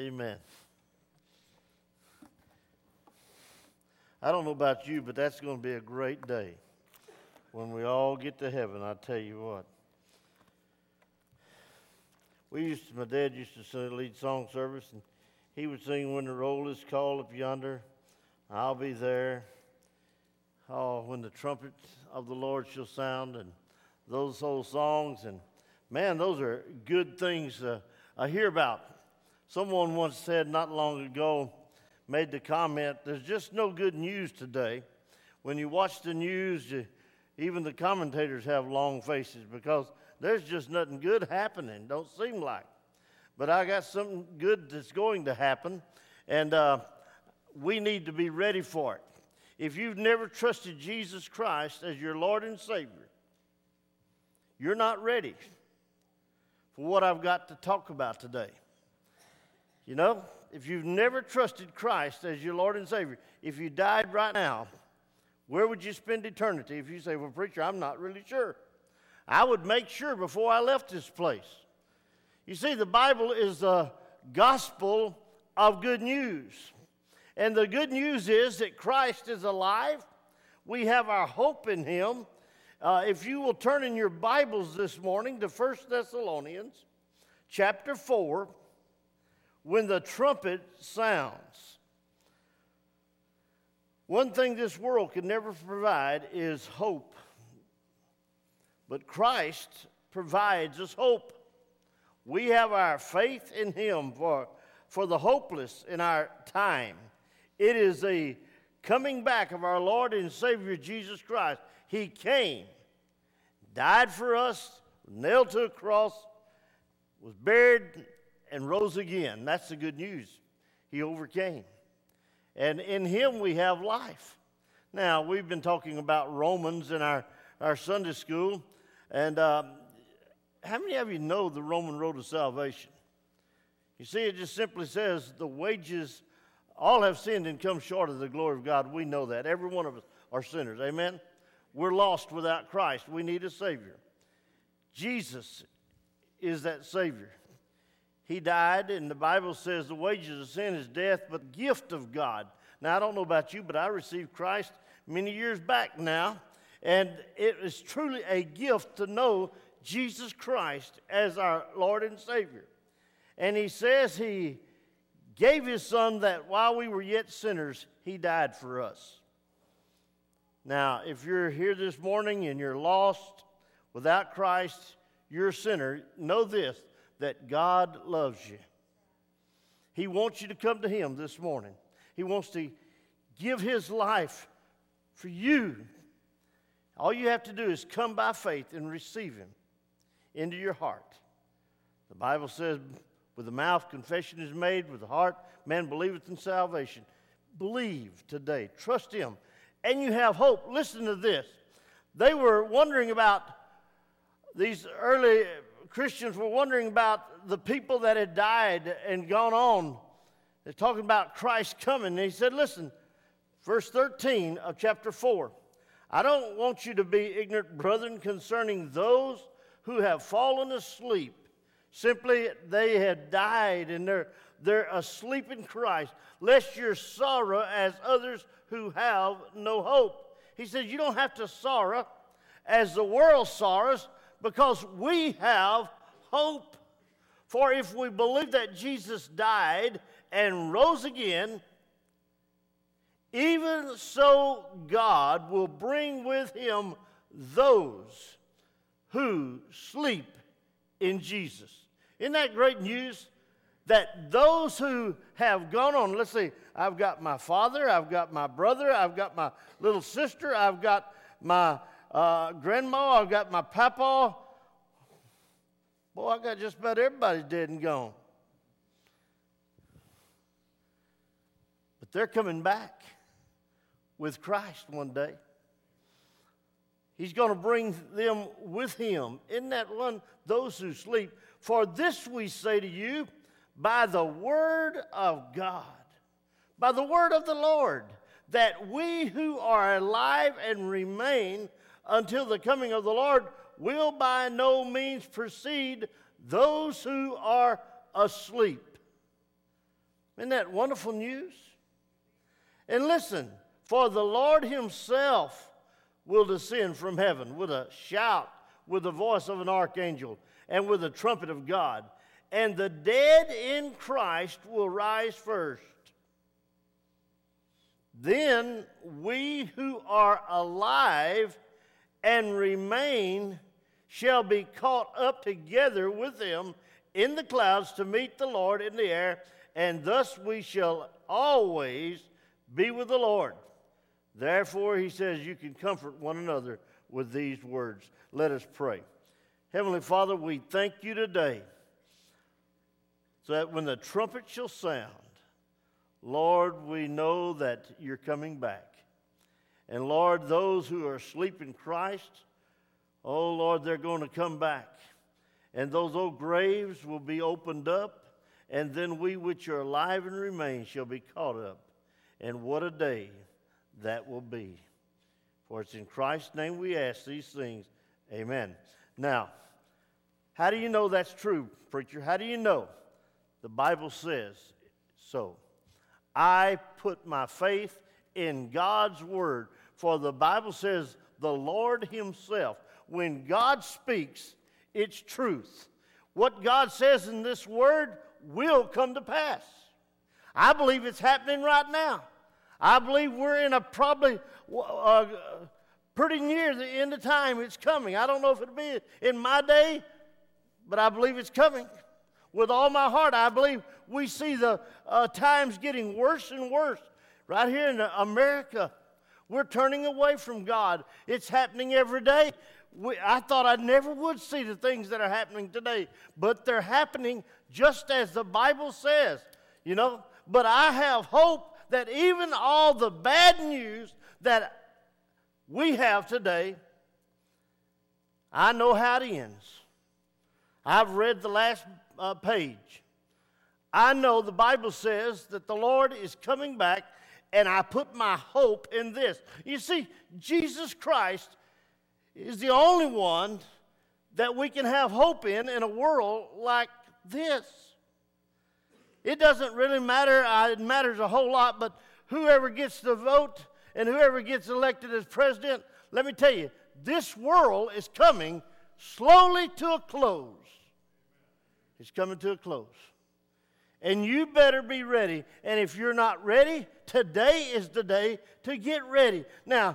Amen. I don't know about you, but that's going to be a great day when we all get to heaven, I tell you what. My dad used to lead song service, and he would sing, "When the roll is called up yonder, I'll be there. Oh, when the trumpet of the Lord shall sound," and those old songs. And man, those are good things I hear about. Someone once said not long ago, made the comment, there's just no good news today. When you watch the news, even the commentators have long faces because there's just nothing good happening, don't seem like. But I got something good that's going to happen, and we need to be ready for it. If you've never trusted Jesus Christ as your Lord and Savior, you're not ready for what I've got to talk about today. You know, if you've never trusted Christ as your Lord and Savior, if you died right now, where would you spend eternity? If you say, "Well, preacher, I'm not really sure," I would make sure before I left this place. You see, the Bible is a gospel of good news. And the good news is that Christ is alive. We have our hope in Him. If you will turn in your Bibles this morning to 1 Thessalonians chapter 4, when the trumpet sounds. One thing this world can never provide is hope. But Christ provides us hope. We have our faith in Him for the hopeless in our time. It is a coming back of our Lord and Savior Jesus Christ. He came, died for us, nailed to a cross, was buried, and rose again. That's the good news. He overcame. And in Him we have life. Now, we've been talking about Romans in our Sunday school. And how many of you know the Roman road to salvation? You see, it just simply says the wages, all have sinned and come short of the glory of God. We know that. Every one of us are sinners. Amen? We're lost without Christ. We need a Savior. Jesus is that Savior. He died, and the Bible says the wages of sin is death, but the gift of God. Now, I don't know about you, but I received Christ many years back now, and it is truly a gift to know Jesus Christ as our Lord and Savior. And He says He gave His Son that while we were yet sinners, He died for us. Now, if you're here this morning and you're lost without Christ, you're a sinner, know this, that God loves you. He wants you to come to Him this morning. He wants to give His life for you. All you have to do is come by faith and receive Him into your heart. The Bible says, with the mouth confession is made, with the heart man believeth in salvation. Believe today. Trust Him. And you have hope. Listen to this. They were wondering about, these early Christians were wondering about the people that had died and gone on. They're talking about Christ coming. And He said, listen, verse 13 of chapter 4. I don't want you to be ignorant, brethren, concerning those who have fallen asleep. Simply, they had died and they're asleep in Christ, lest your sorrow as others who have no hope. He says you don't have to sorrow as the world sorrows, because we have hope. For if we believe that Jesus died and rose again, even so God will bring with Him those who sleep in Jesus. Isn't that great news? That those who have gone on, let's see, I've got my father, I've got my brother, I've got my little sister, I've got my grandma, I've got my papa. Boy, I got just about everybody dead and gone. But they're coming back with Christ one day. He's going to bring them with Him. Isn't that one? Those who sleep. For this we say to you, by the word of God, by the word of the Lord, that we who are alive and remain until the coming of the Lord will by no means precede those who are asleep. Isn't that wonderful news? And listen, for the Lord himself will descend from heaven with a shout, with the voice of an archangel, and with the trumpet of God. And the dead in Christ will rise first. Then we who are alive and remain shall be caught up together with them in the clouds to meet the Lord in the air, and thus we shall always be with the Lord. Therefore, he says, you can comfort one another with these words. Let us pray. Heavenly Father, we thank you today so that when the trumpet shall sound, Lord, we know that you're coming back. And Lord, those who are asleep in Christ, oh Lord, they're going to come back. And those old graves will be opened up, and then we which are alive and remain shall be caught up. And what a day that will be. For it's in Christ's name we ask these things. Amen. Now, how do you know that's true, preacher? How do you know? The Bible says so. I put my faith in God's word. For the Bible says the Lord himself, when God speaks, it's truth. What God says in this word will come to pass. I believe it's happening right now. I believe we're in a probably pretty near the end of time. It's coming. I don't know if it'll be in my day, but I believe it's coming. With all my heart, I believe we see the times getting worse and worse. Right here in America, we're turning away from God. It's happening every day. I thought I never would see the things that are happening today, but they're happening just as the Bible says, you know. But I have hope that even all the bad news that we have today, I know how it ends. I've read the last page. I know the Bible says that the Lord is coming back, and I put my hope in this. You see, Jesus Christ is the only one that we can have hope in a world like this. It doesn't really matter. It matters a whole lot, but whoever gets the vote and whoever gets elected as president, let me tell you, this world is coming slowly to a close. It's coming to a close. And you better be ready. And if you're not ready, today is the day to get ready. Now,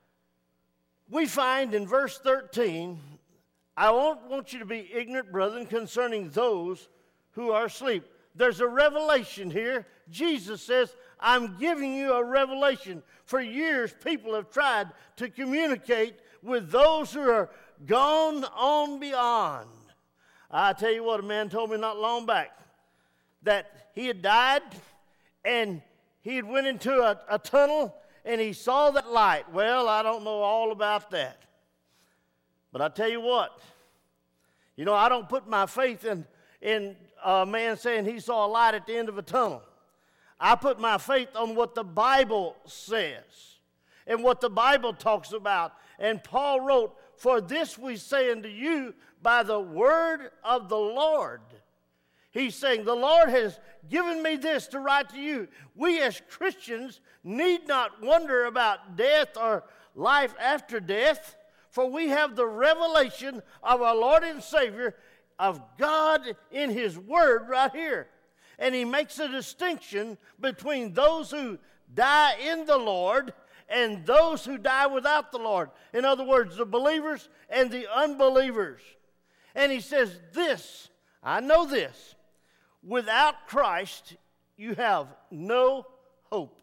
we find in verse 13, I won't want you to be ignorant, brethren, concerning those who are asleep. There's a revelation here. Jesus says, I'm giving you a revelation. For years, people have tried to communicate with those who are gone on beyond. I tell you what, a man told me not long back that he had died and he had went into a tunnel and he saw that light. Well, I don't know all about that. But I tell you what, you know, I don't put my faith in a man saying he saw a light at the end of a tunnel. I put my faith on what the Bible says and what the Bible talks about. And Paul wrote, for this we say unto you by the word of the Lord. He's saying, the Lord has given me this to write to you. We as Christians need not wonder about death or life after death, for we have the revelation of our Lord and Savior, of God in His Word right here. And He makes a distinction between those who die in the Lord and those who die without the Lord. In other words, the believers and the unbelievers. And He says this, I know this, without Christ you have no hope.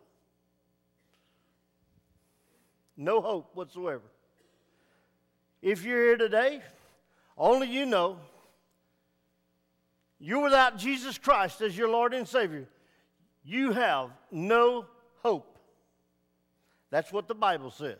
No hope whatsoever. If you're here today, only you know you're without Jesus Christ as your Lord and Savior. You have no hope. That's what the Bible says.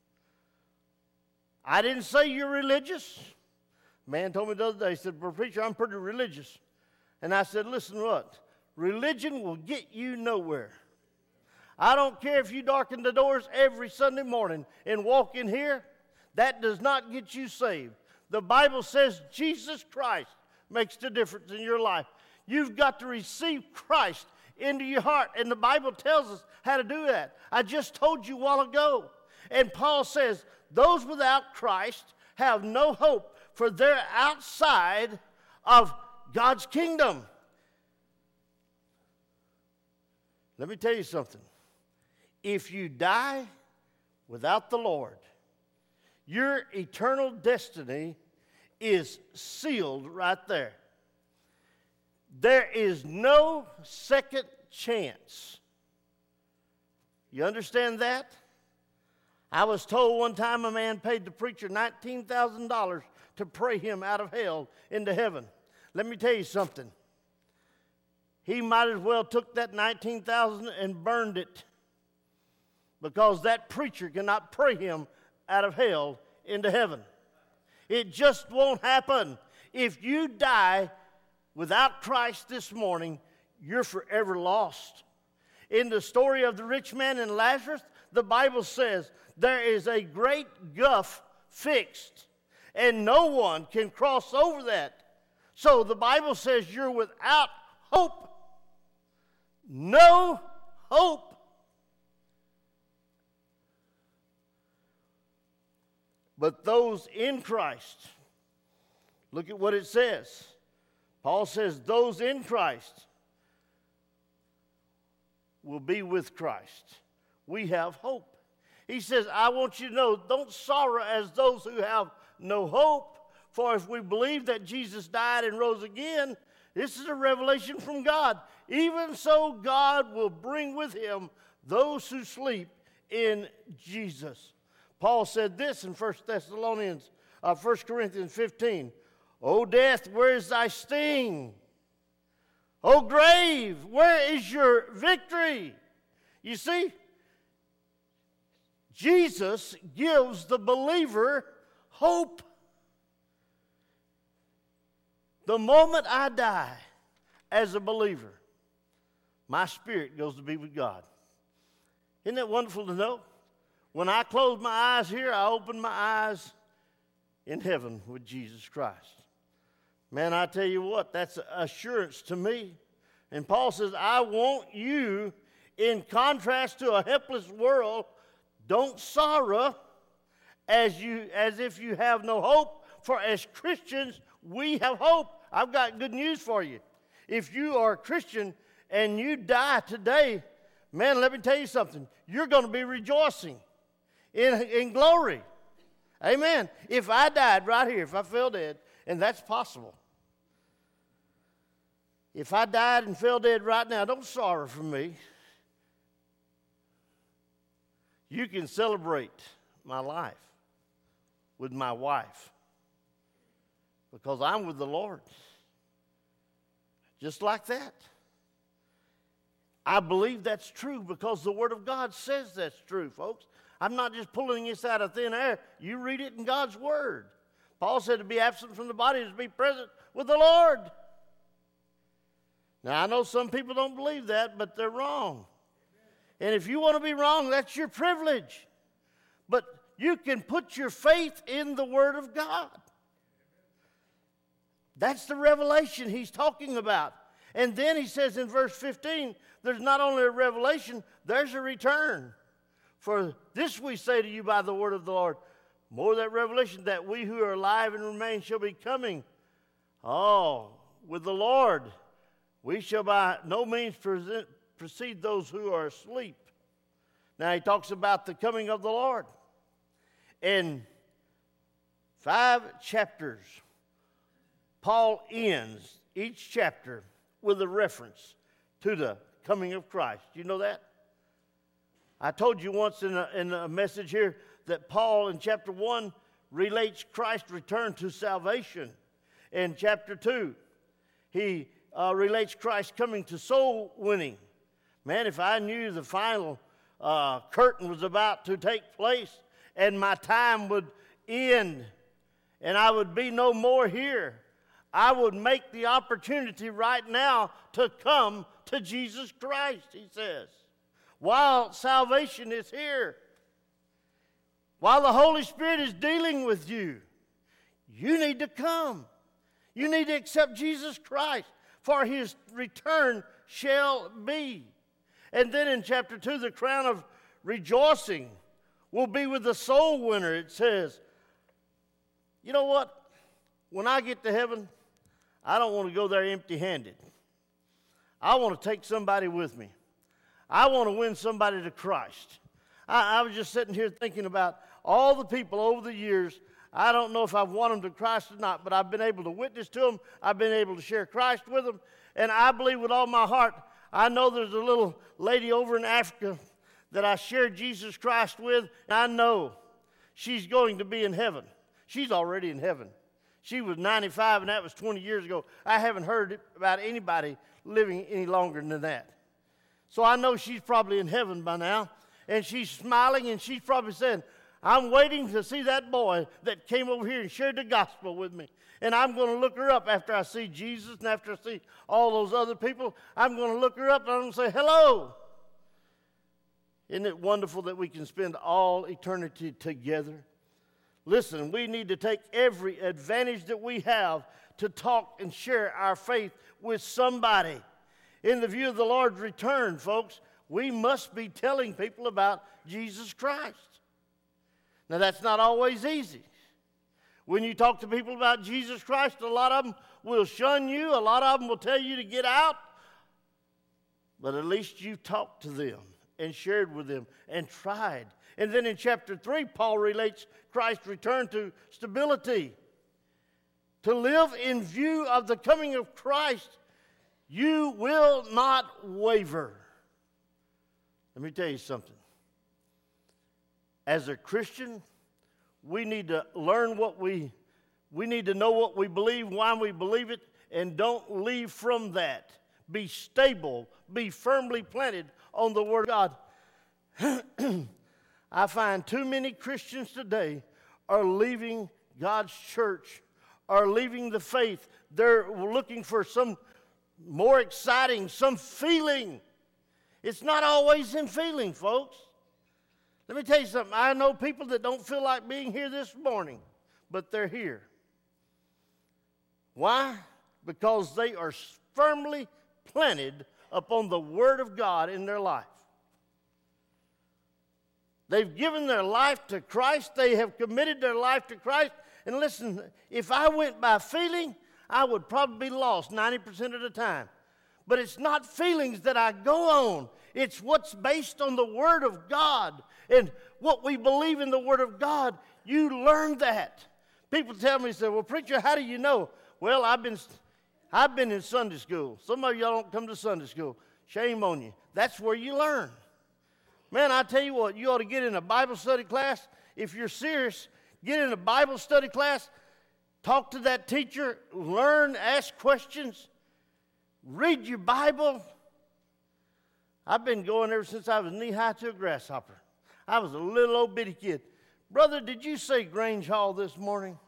I didn't say you're religious. A man told me the other day, he said, well, preacher, I'm pretty religious. And I said, listen what? Religion will get you nowhere. I don't care if you darken the doors every Sunday morning and walk in here. That does not get you saved. The Bible says Jesus Christ makes the difference in your life. You've got to receive Christ into your heart. And the Bible tells us how to do that. I just told you a while ago. And Paul says, those without Christ have no hope, for they're outside of God's kingdom. Let me tell you something. If you die without the Lord, your eternal destiny is sealed right there. There is no second chance. You understand that? I was told one time a man paid the preacher $19,000 to pray him out of hell into heaven. Let me tell you something. He might as well took that $19,000 and burned it, because that preacher cannot pray him out of hell into heaven. It just won't happen. If you die without Christ this morning, you're forever lost. In the story of the rich man and Lazarus, the Bible says there is a great gulf fixed, and no one can cross over that. So the Bible says you're without hope. No hope. But those in Christ, look at what it says. Paul says those in Christ will be with Christ. We have hope. He says, I want you to know, don't sorrow as those who have no hope. For if we believe that Jesus died and rose again, this is a revelation from God. Even so, God will bring with him those who sleep in Jesus. Paul said this in 1 Corinthians 15. O death, where is thy sting? O grave, where is your victory? You see, Jesus gives the believer hope. The moment I die as a believer, my spirit goes to be with God. Isn't that wonderful to know? When I close my eyes here, I open my eyes in heaven with Jesus Christ. Man, I tell you what, that's assurance to me. And Paul says, I want you, in contrast to a helpless world, don't sorrow as if you have no hope. For as Christians, we have hope. I've got good news for you. If you are a Christian and you die today, man, let me tell you something. You're going to be rejoicing in glory. Amen. If I died right here, if I fell dead, and that's possible. If I died and fell dead right now, don't sorrow for me. You can celebrate my life with my wife, because I'm with the Lord. Just like that. I believe that's true because the Word of God says that's true, folks. I'm not just pulling this out of thin air. You read it in God's Word. Paul said to be absent from the body is to be present with the Lord. Now, I know some people don't believe that, but they're wrong. And if you want to be wrong, that's your privilege. But you can put your faith in the Word of God. That's the revelation he's talking about. And then he says in verse 15, there's not only a revelation, there's a return. For this we say to you by the word of the Lord, more that revelation, that we who are alive and remain shall be coming. Oh, with the Lord, we shall by no means precede those who are asleep. Now he talks about the coming of the Lord. In 5 chapters, Paul ends each chapter with a reference to the coming of Christ. Do you know that? I told you once in a message here that Paul in chapter 1 relates Christ's return to salvation. In chapter 2, he relates Christ coming to soul winning. Man, if I knew the final curtain was about to take place and my time would end and I would be no more here, I would make the opportunity right now to come to Jesus Christ, he says. While salvation is here, while the Holy Spirit is dealing with you, you need to come. You need to accept Jesus Christ, for his return shall be. And then in chapter 2, the crown of rejoicing will be with the soul winner, it says. You know what? When I get to heaven, I don't want to go there empty-handed. I want to take somebody with me. I want to win somebody to Christ. I was just sitting here thinking about all the people over the years. I don't know if I've won them to Christ or not, but I've been able to witness to them. I've been able to share Christ with them. And I believe with all my heart, I know there's a little lady over in Africa that I shared Jesus Christ with. And I know she's going to be in heaven. She's already in heaven. She was 95, and that was 20 years ago. I haven't heard about anybody living any longer than that. So I know she's probably in heaven by now, and she's smiling, and she's probably saying, I'm waiting to see that boy that came over here and shared the gospel with me. And I'm going to look her up after I see Jesus and after I see all those other people. I'm going to look her up, and I'm going to say, hello. Isn't it wonderful that we can spend all eternity together? Listen, we need to take every advantage that we have to talk and share our faith with somebody. In the view of the Lord's return, folks, we must be telling people about Jesus Christ. Now, that's not always easy. When you talk to people about Jesus Christ, a lot of them will shun you. A lot of them will tell you to get out. But at least you talked to them and shared with them and tried. And then in chapter 3, Paul relates Christ's return to stability. To live in view of the coming of Christ, you will not waver. Let me tell you something. As a Christian, we need to learn we need to know what we believe, why we believe it, and don't leave from that. Be stable, be firmly planted on the Word of God. I find too many Christians today are leaving God's church, are leaving the faith. They're looking for some more exciting, some feeling. It's not always in feeling, folks. Let me tell you something. I know people that don't feel like being here this morning, but they're here. Why? Because they are firmly planted upon the Word of God in their life. They've given their life to Christ. They have committed their life to Christ. And listen, if I went by feeling, I would probably be lost 90% of the time. But it's not feelings that I go on. It's what's based on the Word of God. And what we believe in the Word of God, you learn that. People tell me, say, well, preacher, how do you know? Well, I've been in Sunday school. Some of y'all don't come to Sunday school. Shame on you. That's where you learn. Man, I tell you what, you ought to get in a Bible study class. If you're serious, get in a Bible study class. Talk to that teacher. Learn, ask questions. Read your Bible. I've been going ever since I was knee-high to a grasshopper. I was a little old bitty kid. Brother, did you say Grange Hall this morning?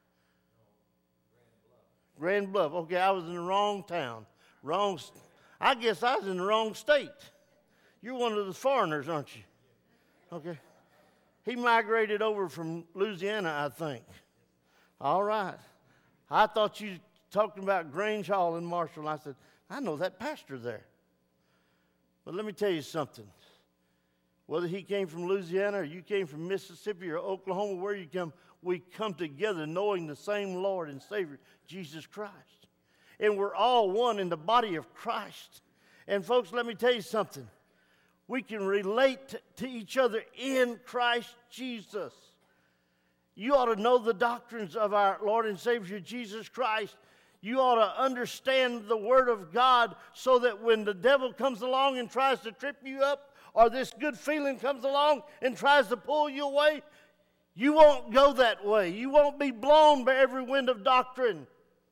Grand Bluff. Okay, I was in the wrong town. I guess I was in the wrong state. You're one of the foreigners, aren't you? Okay. He migrated over from Louisiana, I think. All right. I thought you were talking about Grange Hall in Marshall. I said, I know that pastor there. But let me tell you something. Whether he came from Louisiana or you came from Mississippi or Oklahoma, where you come, we come together knowing the same Lord and Savior, Jesus Christ. And we're all one in the body of Christ. And folks, let me tell you something. We can relate to each other in Christ Jesus. You ought to know the doctrines of our Lord and Savior Jesus Christ. You ought to understand the Word of God so that when the devil comes along and tries to trip you up, or this good feeling comes along and tries to pull you away, you won't go that way. You won't be blown by every wind of doctrine.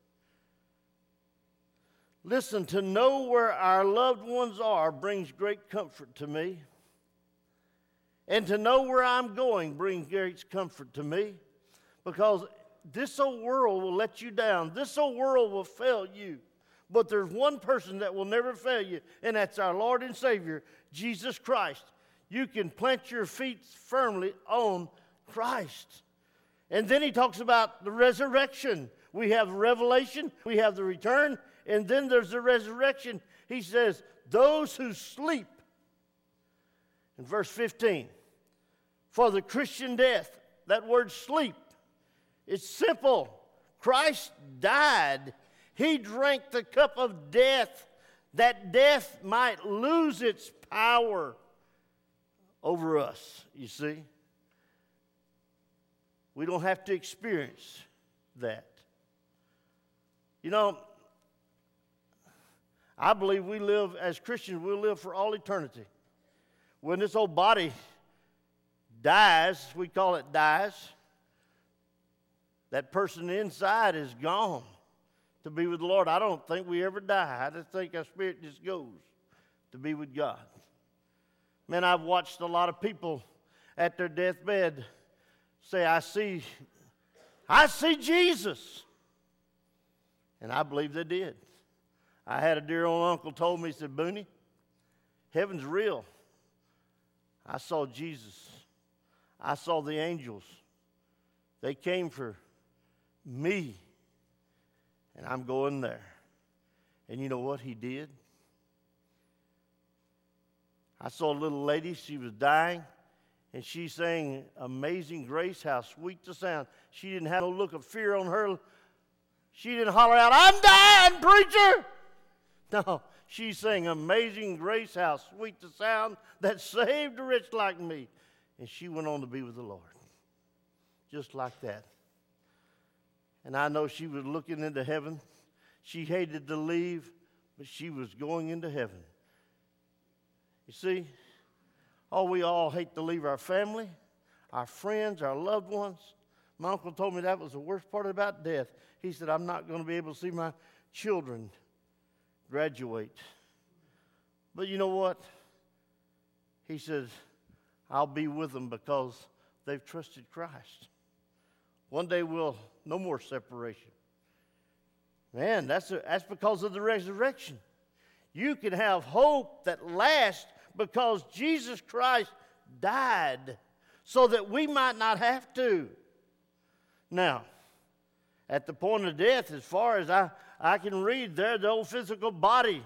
Listen, to know where our loved ones are brings great comfort to me. And to know where I'm going brings great comfort to me. Because this old world will let you down. This old world will fail you. But there's one person that will never fail you, and that's our Lord and Savior, Jesus Christ. You can plant your feet firmly on Christ. And then he talks about the resurrection. We have revelation, we have the return, and then there's the resurrection. He says, those who sleep. In verse 15, for the Christian death, that word sleep, it's simple. Christ died. He drank the cup of death, that death might lose its power over us, you see. We don't have to experience that. You know, I believe we live, as Christians, we'll live for all eternity. When this old body dies, we call it dies, that person inside is gone to be with the Lord. I don't think we ever die. I just think our spirit just goes to be with God. Man, I've watched a lot of people at their deathbed say, I see Jesus. And I believe they did. I had a dear old uncle told me, he said, Booney, heaven's real. I saw Jesus. I saw the angels. They came for me. And I'm going there. And you know what he did? I saw a little lady, she was dying, and she sang Amazing Grace, how sweet the sound. She didn't have no look of fear on her. She didn't holler out, I'm dying, preacher. No, she sang Amazing Grace, how sweet the sound that saved a wretch like me. And she went on to be with the Lord. Just like that. And I know she was looking into heaven. She hated to leave, but she was going into heaven. You see, we all hate to leave our family, our friends, our loved ones. My uncle told me that was the worst part about death. He said, I'm not going to be able to see my children graduate. But you know what? He says, I'll be with them because they've trusted Christ. One day no more separation. Man, that's because of the resurrection. You can have hope that lasts because Jesus Christ died so that we might not have to. Now, at the point of death, as far as I can read there, the old physical body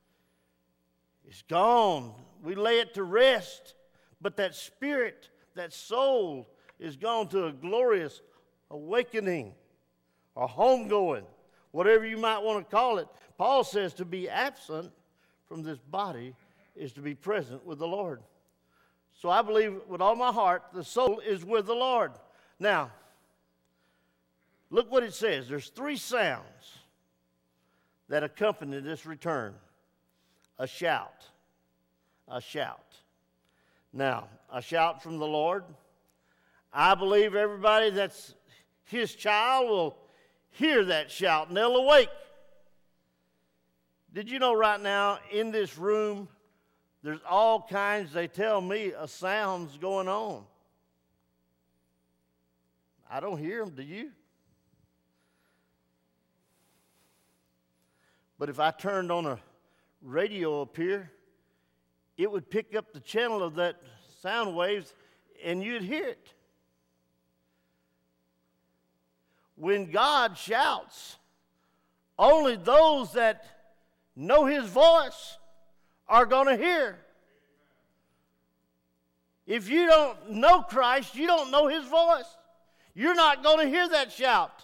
is gone. We lay it to rest. But that spirit, that soul, is gone to a glorious awakening or homegoing, whatever you might want to call it. Paul says to be absent from this body is to be present with the Lord. So I believe with all my heart the soul is with the Lord. Now, look what it says. There's 3 sounds that accompany this return. A shout. A shout. Now, a shout from the Lord. I believe everybody that's his child will hear that shout and they'll awake. Did you know right now in this room there's all kinds, they tell me, of sounds going on. I don't hear them, do you? But if I turned on a radio up here, it would pick up the channel of that sound waves and you'd hear it. When God shouts, only those that know his voice are going to hear. If you don't know Christ, you don't know his voice. You're not going to hear that shout.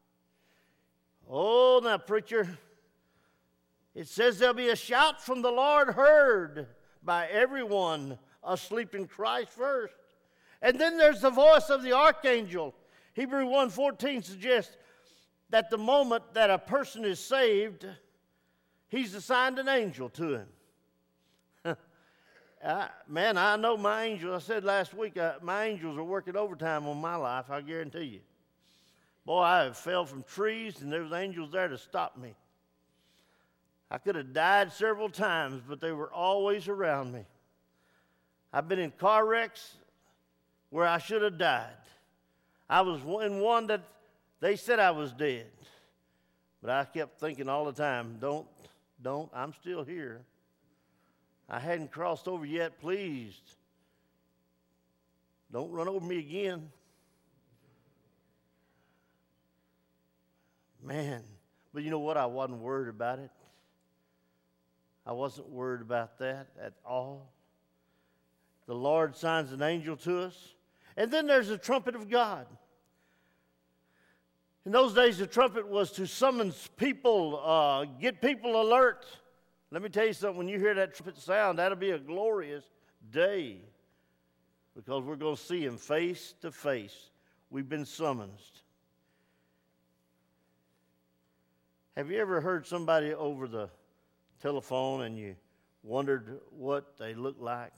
Oh, now, preacher, it says there'll be a shout from the Lord heard by everyone asleep in Christ first. And then there's the voice of the archangel. Hebrews 1:14 suggests that the moment that a person is saved, he's assigned an angel to him. Man, I know my angels. I said last week, my angels are working overtime on my life, I guarantee you. Boy, I fell from trees, and there was angels there to stop me. I could have died several times, but they were always around me. I've been in car wrecks where I should have died. I was in one that they said I was dead. But I kept thinking all the time, don't, I'm still here. I hadn't crossed over yet, please. Don't run over me again. Man, but you know what? I wasn't worried about it. I wasn't worried about that at all. The Lord signs an angel to us. And then there's the trumpet of God. In those days, the trumpet was to summons people, get people alert. Let me tell you something. When you hear that trumpet sound, that'll be a glorious day because we're going to see Him face to face. We've been summoned. Have you ever heard somebody over the telephone and you wondered what they looked like?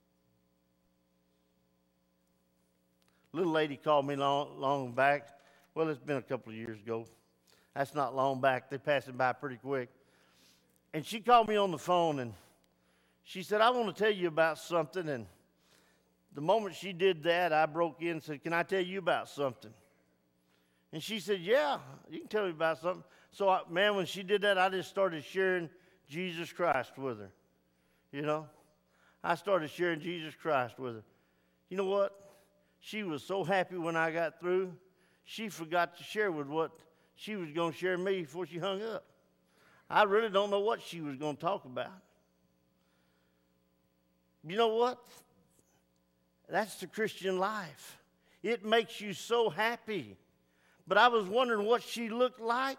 A little lady called me long back. Well, it's been a couple of years ago. That's not long back. They passed it by pretty quick. And she called me on the phone, and she said, I want to tell you about something. And the moment she did that, I broke in and said, can I tell you about something? And she said, yeah, you can tell me about something. So, when she did that, I just started sharing Jesus Christ with her. You know? I started sharing Jesus Christ with her. You know what? She was so happy when I got through, she forgot to share with what she was going to share with me before she hung up. I really don't know what she was going to talk about. You know what? That's the Christian life. It makes you so happy. But I was wondering what she looked like.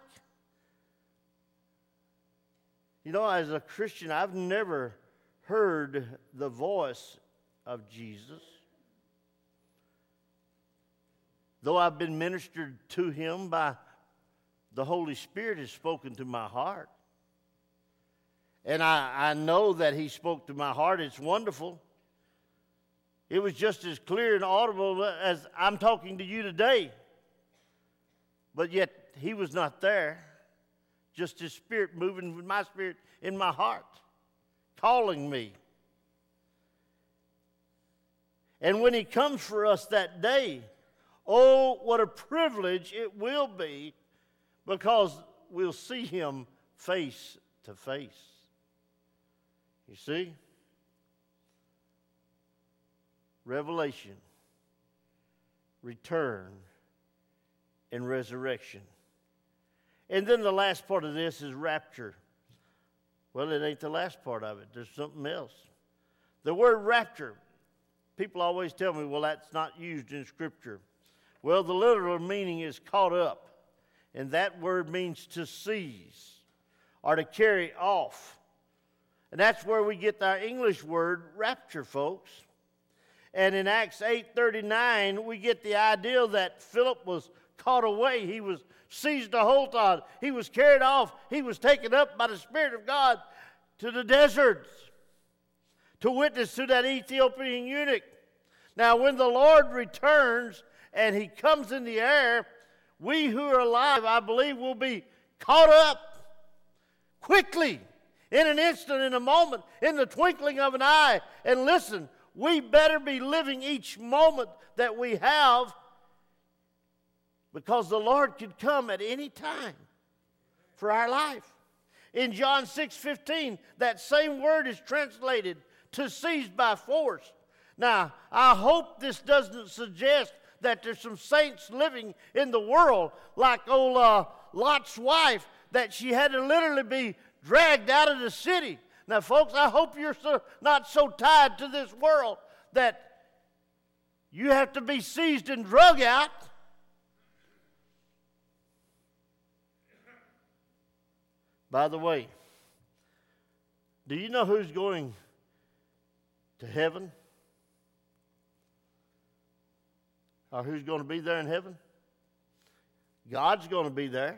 You know, as a Christian, I've never heard the voice of Jesus. Though I've been ministered to Him by the Holy Spirit has spoken to my heart. And I know that He spoke to my heart. It's wonderful. It was just as clear and audible as I'm talking to you today. But yet He was not there. Just His Spirit moving with my spirit in my heart, calling me. And when He comes for us that day, oh, what a privilege it will be because we'll see Him face to face. You see? Revelation, return, and resurrection. And then the last part of this is rapture. Well, it ain't the last part of it. There's something else. The word rapture, people always tell me, well, that's not used in Scripture. Well, the literal meaning is caught up. And that word means to seize or to carry off. And that's where we get our English word rapture, folks. And in Acts 8:39, we get the idea that Philip was caught away. He was seized a hold on. He was carried off. He was taken up by the Spirit of God to the deserts to witness to that Ethiopian eunuch. Now, when the Lord returns and He comes in the air, we who are alive, I believe, will be caught up quickly, in an instant, in a moment, in the twinkling of an eye. And listen, we better be living each moment that we have because the Lord could come at any time for our life. In John 6:15, that same word is translated to seize by force. Now, I hope this doesn't suggest that there's some saints living in the world like old Lot's wife, that she had to literally be dragged out of the city. Now, folks, I hope you're not so tied to this world that you have to be seized and drug out. By the way, do you know who's going to heaven? Or who's going to be there in heaven? God's going to be there.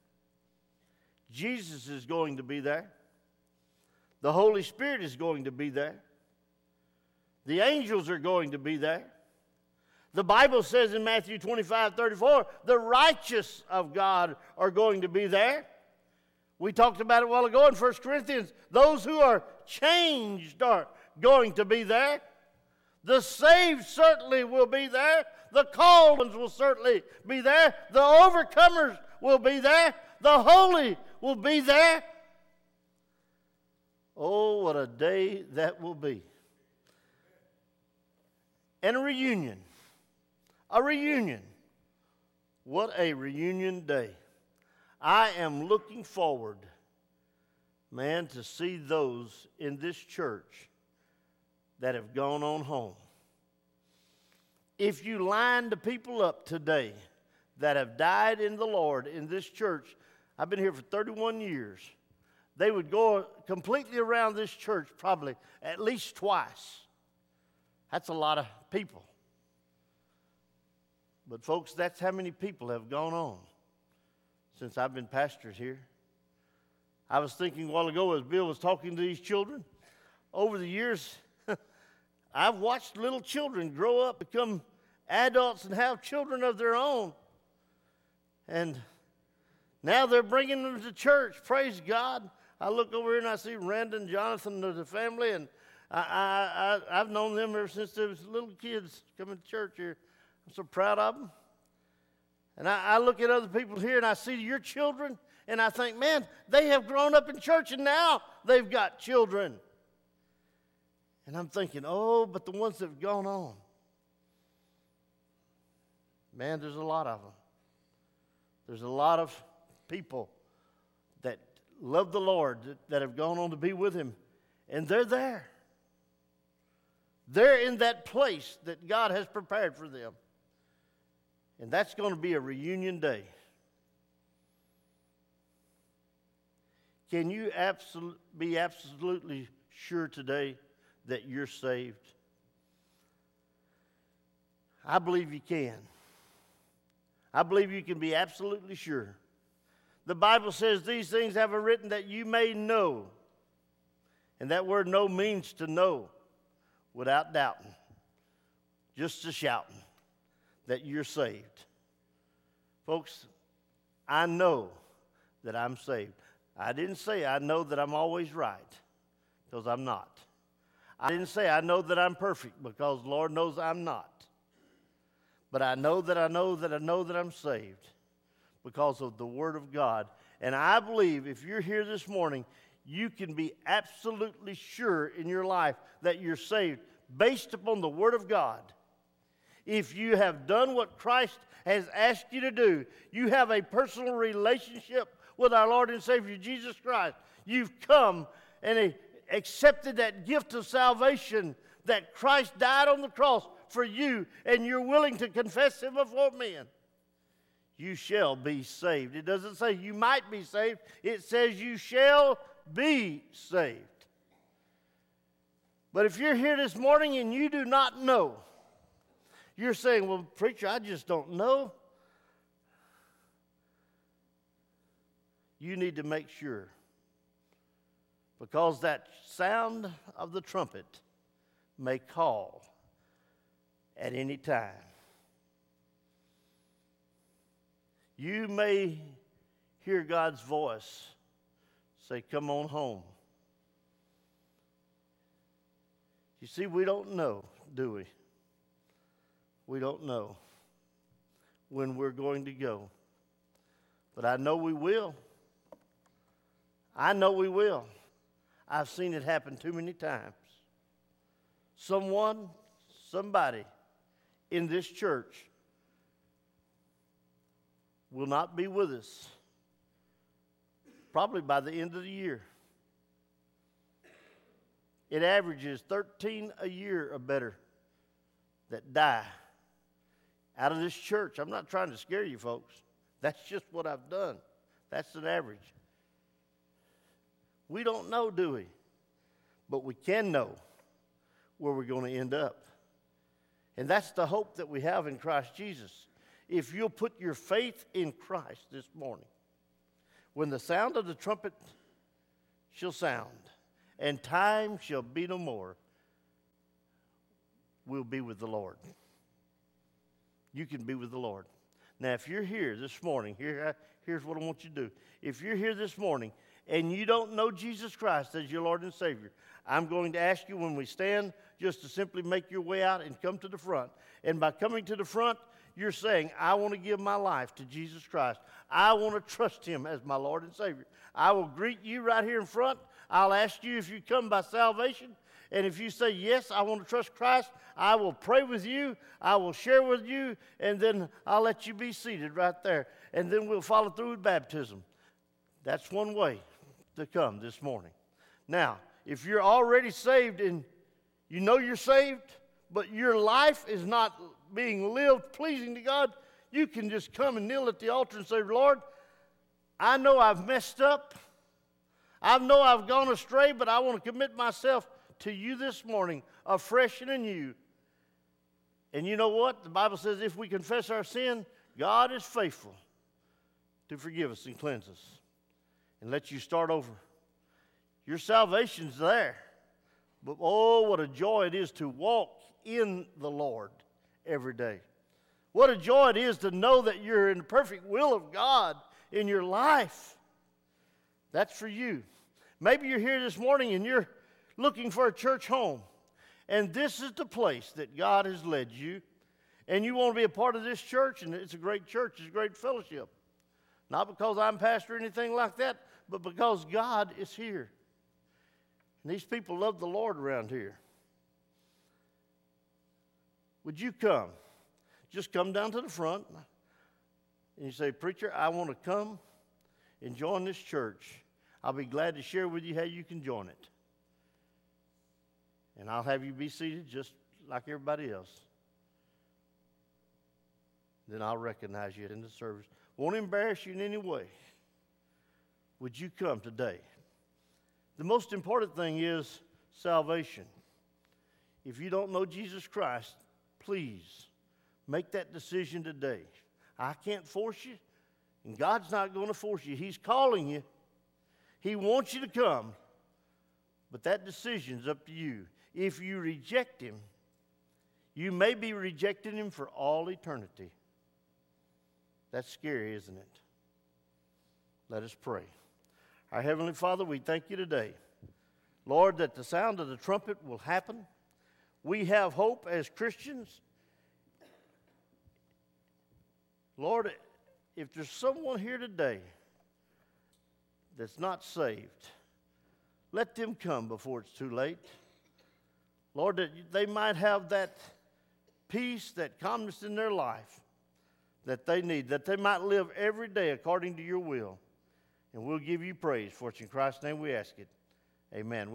Jesus is going to be there. The Holy Spirit is going to be there. The angels are going to be there. The Bible says in Matthew 25:34, the righteous of God are going to be there. We talked about it a while ago in 1 Corinthians. Those who are changed are going to be there. The saved certainly will be there. The called ones will certainly be there. The overcomers will be there. The holy will be there. Oh, what a day that will be. And a reunion. A reunion. What a reunion day. I am looking forward, man, to see those in this church that have gone on home. If you line the people up today that have died in the Lord in this church, I've been here for 31 years, they would go completely around this church probably at least twice. That's a lot of people. But folks, that's how many people have gone on since I've been pastor here. I was thinking a while ago as Bill was talking to these children, over the years, I've watched little children grow up, become adults, and have children of their own. And now they're bringing them to church. Praise God. I look over here and I see Randa and Jonathan and the family, and I've known them ever since they was little kids coming to church here. I'm so proud of them. And I look at other people here and I see your children, and I think, man, they have grown up in church and now they've got children. And I'm thinking, oh, but the ones that have gone on, man, there's a lot of them. There's a lot of people that love the Lord that have gone on to be with Him, and they're there. They're in that place that God has prepared for them. And that's going to be a reunion day. Can you be absolutely sure today that you're saved? I believe you can. I believe you can be absolutely sure. The Bible says these things have I written that you may know. And that word know means to know without doubting. Just to shouting that you're saved. Folks, I know that I'm saved. I didn't say I know that I'm always right, because I'm not. I didn't say I know that I'm perfect, because the Lord knows I'm not. But I know that I know that I know that I'm saved because of the Word of God. And I believe if you're here this morning, you can be absolutely sure in your life that you're saved based upon the Word of God. If you have done what Christ has asked you to do, you have a personal relationship with our Lord and Savior Jesus Christ. You've come and accepted that gift of salvation that Christ died on the cross for you, and you're willing to confess Him before men. You shall be saved. It doesn't say you might be saved. It says you shall be saved. But if you're here this morning and you do not know, you're saying, well, preacher, I just don't know. You need to make sure, because that sound of the trumpet may call at any time. You may hear God's voice say, come on home. You see, we don't know, do we? We don't know when we're going to go. But I know we will. I know we will. I've seen it happen too many times. Somebody in this church will not be with us probably by the end of the year. It averages 13 a year or better that die out of this church. I'm not trying to scare you folks. That's just what I've done. That's an average. We don't know, do we? But we can know where we're going to end up. And that's the hope that we have in Christ Jesus. If you'll put your faith in Christ this morning, when the sound of the trumpet shall sound, and time shall be no more, we'll be with the Lord. You can be with the Lord. Now, if you're here this morning, here's what I want you to do. If you're here this morning and you don't know Jesus Christ as your Lord and Savior, I'm going to ask you when we stand just to simply make your way out and come to the front. And by coming to the front, you're saying, I want to give my life to Jesus Christ. I want to trust Him as my Lord and Savior. I will greet you right here in front. I'll ask you if you come by salvation. And if you say, yes, I want to trust Christ, I will pray with you. I will share with you. And then I'll let you be seated right there. And then we'll follow through with baptism. That's one way to come this morning. Now, if you're already saved and you know you're saved, but your life is not being lived pleasing to God, you can just come and kneel at the altar and say, Lord, I know I've messed up. I know I've gone astray, but I want to commit myself to you this morning, afresh and anew. And you know what? The Bible says if we confess our sin, God is faithful to forgive us and cleanse us and let you start over. Your salvation's there. But oh, what a joy it is to walk in the Lord every day. What a joy it is to know that you're in the perfect will of God in your life. That's for you. Maybe you're here this morning and you're looking for a church home. And this is the place that God has led you. And you want to be a part of this church, and it's a great church, it's a great fellowship. Not because I'm pastor or anything like that, but because God is here. And these people love the Lord around here. Would you come? Just come down to the front and you say, Preacher, I want to come and join this church. I'll be glad to share with you how you can join it. And I'll have you be seated just like everybody else. Then I'll recognize you in the service. Won't embarrass you in any way. Would you come today? The most important thing is salvation. If you don't know Jesus Christ, please make that decision today. I can't force you, and God's not going to force you. He's calling you. He wants you to come, but that decision's up to you. If you reject Him, you may be rejecting Him for all eternity. That's scary, isn't it? Let us pray. Our Heavenly Father, we thank you today, Lord, that the sound of the trumpet will happen. We have hope as Christians. Lord, if there's someone here today that's not saved, let them come before it's too late. Lord, that they might have that peace, that calmness in their life that they need, that they might live every day according to your will. And we'll give you praise. For it's in Christ's name we ask it. Amen.